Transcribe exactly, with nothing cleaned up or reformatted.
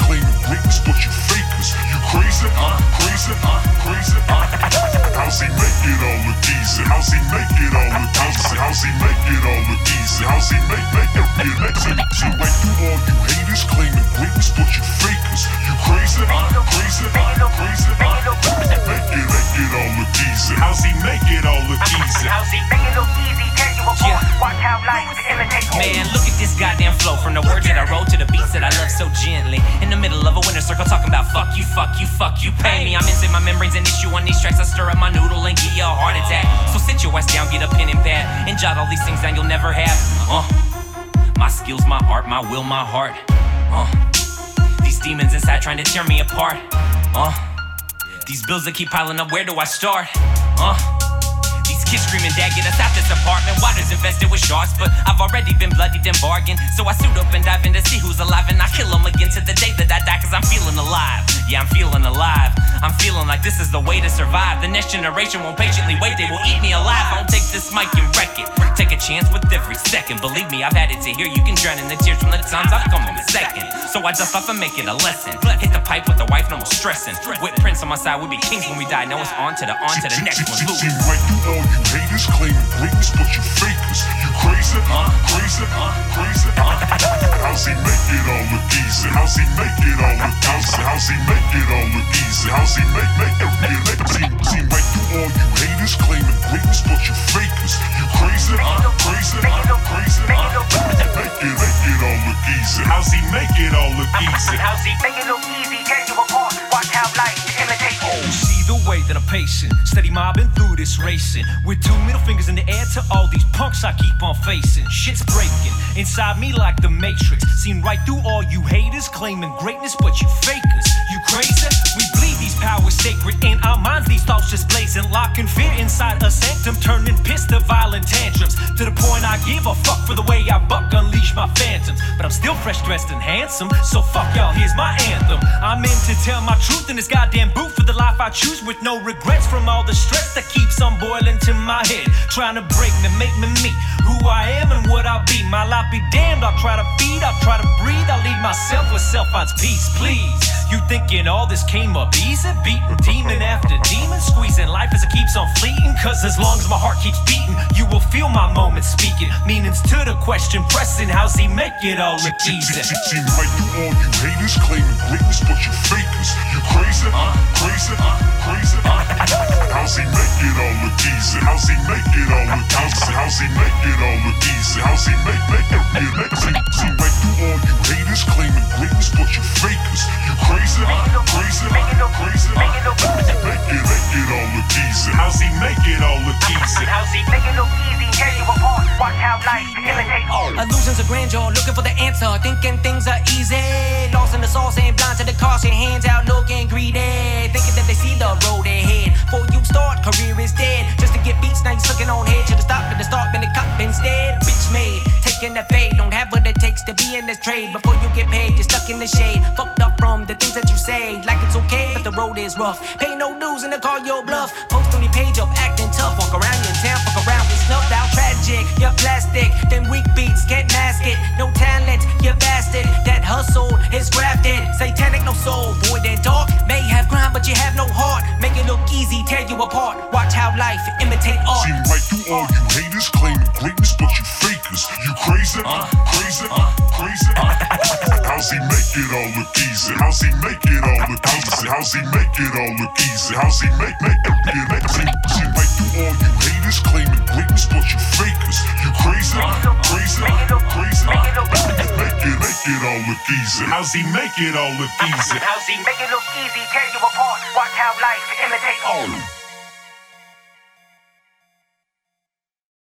claiming greatness, but you fakers. You crazy, uh, crazy, uh, crazy, uh. How's he make it all look easy? How's he make it all look easy? How's he make it all look easy? How's he make, make it real easy? See, right through all you haters claiming greatness, but you fakers. You crazy, uh, crazy, uh, crazy, uh. Make it, make it all look easy. How's he make it all look easy? How's he make it look easy? Tell you apart. Yeah. Watch how life imitate. Man, look at this goddamn flow. From the words that I wrote to the beats that I love so gently. In the middle of a winter circle talking about fuck you, fuck you, fuck you, pay me. I'm inside my membranes an issue on these tracks. I stir up my noodle and give you a heart attack. So sit your ass down, get a pen and pad, and jot all these things down you'll never have. Uh, my skills, my art, my will, my heart. Uh, these demons inside trying to tear me apart. Uh, these bills that keep piling up, where do I start? Uh. Kids screaming, dad, get us out this apartment. Water's infested with sharks, but I've already been bloodied and bargained. So I suit up and dive in to see who's alive, and I kill them again to the day that I die, cause I'm feeling alive. Yeah, I'm feeling alive. I'm feeling like this is the way to survive. The next generation won't patiently wait, they will eat me alive. I won't take this mic and wreck it. Take a chance with every second. Believe me, I've had it to hear. You can drown in the tears from the times I've come in a second. So I dust off and make it a lesson. Hit the pipe with the wife, no more stressing. With Prince on my side, we be kings when we die. Now it's on to the, on to the next one. See, right through all you haters claiming greatness, but you fakers. You crazy, uh, crazy, uh, crazy, uh. How's he make it all look easy? How's he make it all look easy? How's he make it all look easy? How's he make, make it real easy? See, right through all you haters claiming greatness, but you fakers. You crazy, uh, crazy, uh, crazy, uh. Make it, make it all look easy. How's he make it all look easy? How's he make it look easy? Tell you apart. Watch how life imitate. See the way that I'm pacing, steady mobbing through this racing, with two middle fingers in the air to all these punks I keep on facing. Shit's breaking inside me like the Matrix. Seen right through all you haters claiming greatness, but you fakers. You crazy? We bleed these powers sacred in our minds. These thoughts just blazing, locking fear inside a sanctum, turning piss to violent tantrums. To the point I give a fuck for the way I buck, unleash my phantoms. But I'm still fresh dressed and handsome, so fuck y'all. Here's my anthem. I'm in to tell my truth in this goddamn booth for the life I choose, with no regrets from all the stress that keeps on boiling to my head. Trying to break me, make me me, who I am and what I'll be. My life be damned, I'll try to feed, I'll try to breathe. I'll lead myself where self finds peace, please. You thinking all this came up easy? Beating demon after demon, squeezing life as it keeps on fleeting. Cause as long as my heart keeps beating, you will feel my moments speaking. Meanings to the question pressing, how's he make it all look easy? See, right through all you haters claiming greatness, but you fakers. You crazy, uh, crazy, uh, crazy, uh. How's he make it all look easy? How's he make it all look easy? How's he make it all look easy? How's he make, make it real easy? See, right through all you haters claiming greatness, but you fakers. You crazy, uh, crazy, uh, crazy, uh. Make it, make it all look easy. How's he make it all look easy? How's he make it look easy? Tell you apart. Watch how life imitate. Illusions of grandeur, looking for the answer, thinking things are easy. Lost in the sauce and blind to the caution, hands out looking greedy, thinking that they see the road ahead. Before you start, career is dead. Just to get beats, now you sucking on head. Should've stopped at the start, been a cop instead. Bitch made, taking that fade. Don't have what it takes to be in this trade. Before you get paid, you're stuck in the shade. Fucked up from the things that you say. Like it's okay, but the road is rough. Pay no dues and they call your bluff. Post on your page up, acting tough. Walk around your town, fuck around with snuffed out. Tragic, you're plastic. Them weak beats can't mask it. No talent, you bastard. That hustle is grafted. Satanic, no soul. Void and dark. May have grind, but you have no heart. Make it look easy, tear you apart. Watch how life imitate art. See, right through all you haters claiming greatness, but you fakers. You crazy, uh, crazy, uh, crazy, uh. How's he make it all look easy? How's he make it all look easy? How's he make it all look easy? How's he make, make it real easy? See, right through all you haters claiming greatness, but you fakers. You crazy, uh, crazy, uh, crazy, uh. Make it, make it all look easy. How's he make it all look easy? How's he make it look easy? Tear you apart. Watch how life imitate.